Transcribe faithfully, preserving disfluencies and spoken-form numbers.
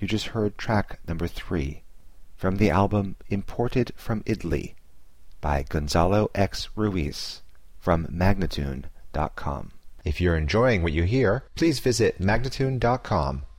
You just heard track number three from the album Imported from Italy by Gonzalo X. Ruiz from Magnatune dot com. If you're enjoying what you hear, please visit Magnatune dot com